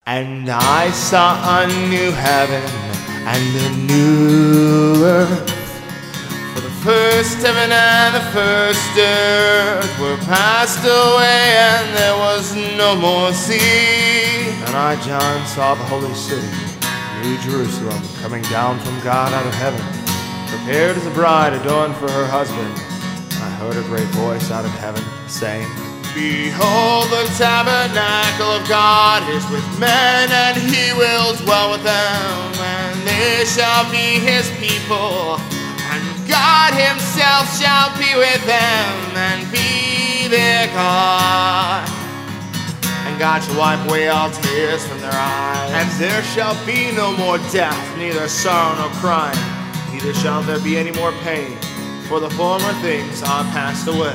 And I saw a new heaven and a new earth. For the first heaven and the first earth were passed away, and there was no more sea. And I, John, saw the holy city, New Jerusalem, coming down from God out of heaven, prepared as a bride adorned for her husband. And I heard a great voice out of heaven saying, Behold, the tabernacle of God is with men, and he will dwell with them, and they shall be his people, and God himself shall be with them, and be their God. And God shall wipe away all tears from their eyes, and there shall be no more death, neither sorrow nor crying, neither shall there be any more pain, for the former things are passed away.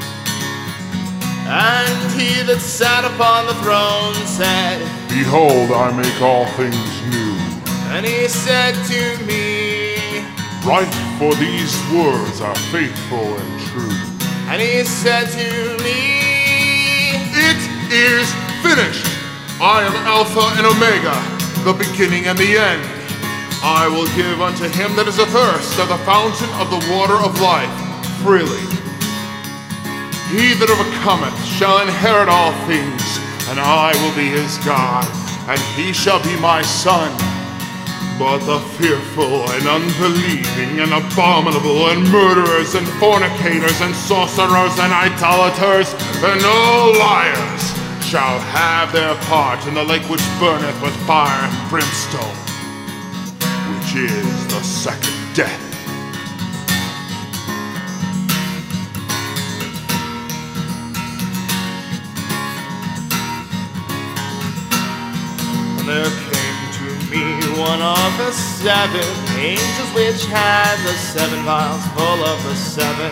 And he that sat upon the throne said, Behold, I make all things new. And he said to me, Write, for these words are faithful and true. And he said to me, It is finished. I am Alpha and Omega, the beginning and the end. I will give unto him that is athirst of the fountain of the water of life freely. He that overcometh shall inherit all things, and I will be his God, and he shall be my son. But the fearful and unbelieving and abominable and murderers and fornicators and sorcerers and idolaters and all liars shall have their part in the lake which burneth with fire and brimstone, which is the second death. There came to me one of the seven angels, which had the seven vials full of the seven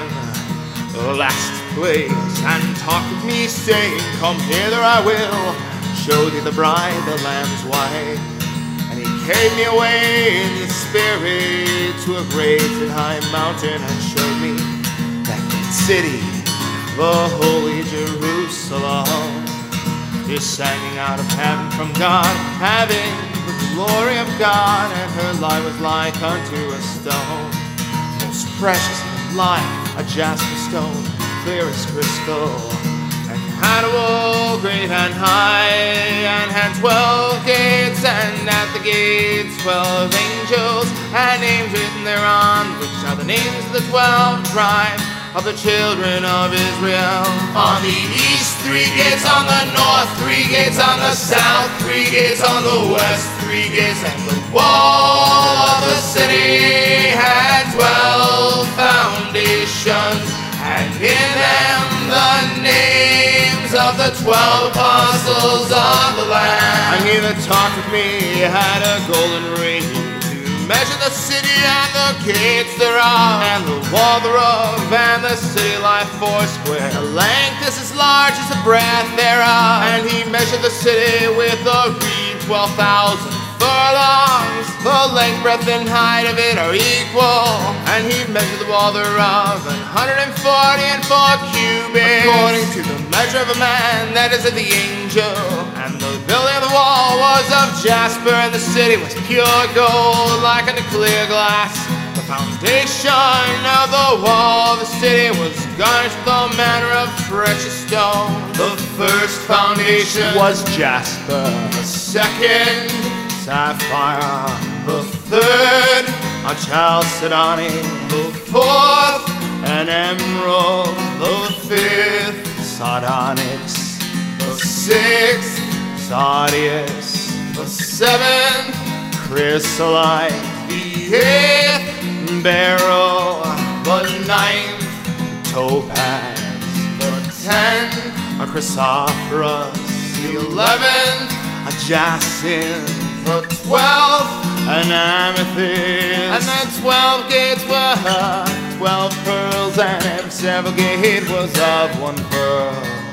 last plagues, and talked with me, saying, Come hither, I will show thee the bride, the Lamb's wife. And he carried me away in the spirit to a great and high mountain, and showed me that great city, the holy Jerusalem, descending out of heaven from God, having the glory of God, and her light was like unto a stone, most precious and like a jasper stone, clear as crystal, and had a wall great and high, and had 12 gates, and at the gates 12 angels, and names written thereon, which are the names of the 12 tribes of the children of Israel. On the east, 3 gates, on the north, 3 gates, on the south, 3 gates, on the west, 3 gates, and the wall of the city had 12 foundations, and in them the names of the 12 apostles of the Lamb. And he that talked with me had a golden ring, measure the city and the gates thereof, and the wall thereof, and the city like 4 square. The length is as large as the breadth thereof. And he measured the city with a reed, 12,000 furlongs. The length, breadth, and height of it are equal. And he measured the wall thereof 140 and 4 cubits, according to the measure of a man, that is of the angel. And the building of the wall was of jasper, and the city was pure gold, like unto clear glass. The foundation of the wall of the city was garnished with all manner of precious stone. The first foundation was jasper, the second sapphire, the third a chalcedony, the fourth an emerald, the fifth sardonyx, the sixth sardius, the seventh chrysolite, the eighth beryl, the ninth topaz, the 10th a chrysoprase, the 11th a jacinth, the 12th an amethyst, and the 12 gates were 12 pearls, and every several gate was of 1 pearl.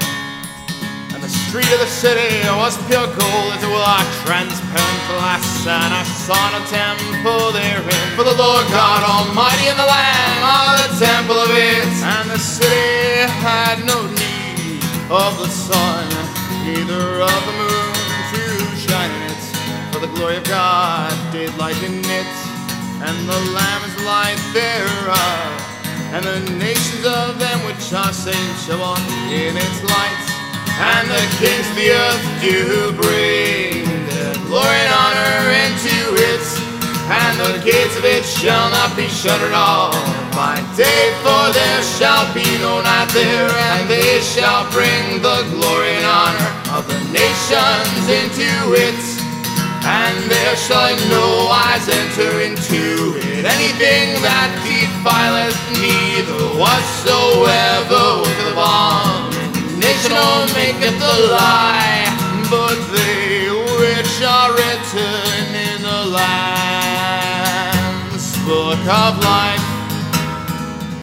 And the street of the city was pure gold, as it were like transparent glass, and I saw no temple therein, for the Lord God Almighty and the Lamb are the temple of it. And the city had no need of the sun, neither of the moon to shine did light in it, and the Lamb is light thereof. And the nations of them which are saved shall walk in its light. And the kings of the earth do bring their glory and honor into it. And the gates of it shall not be shuttered all by day, for there shall be no night there. And they shall bring the glory and honor of the nations into it. And there shall in no wise enter into it anything that defileth, neither whatsoever with the abomination or maketh the lie, but they which are written in the Lamb's book of life.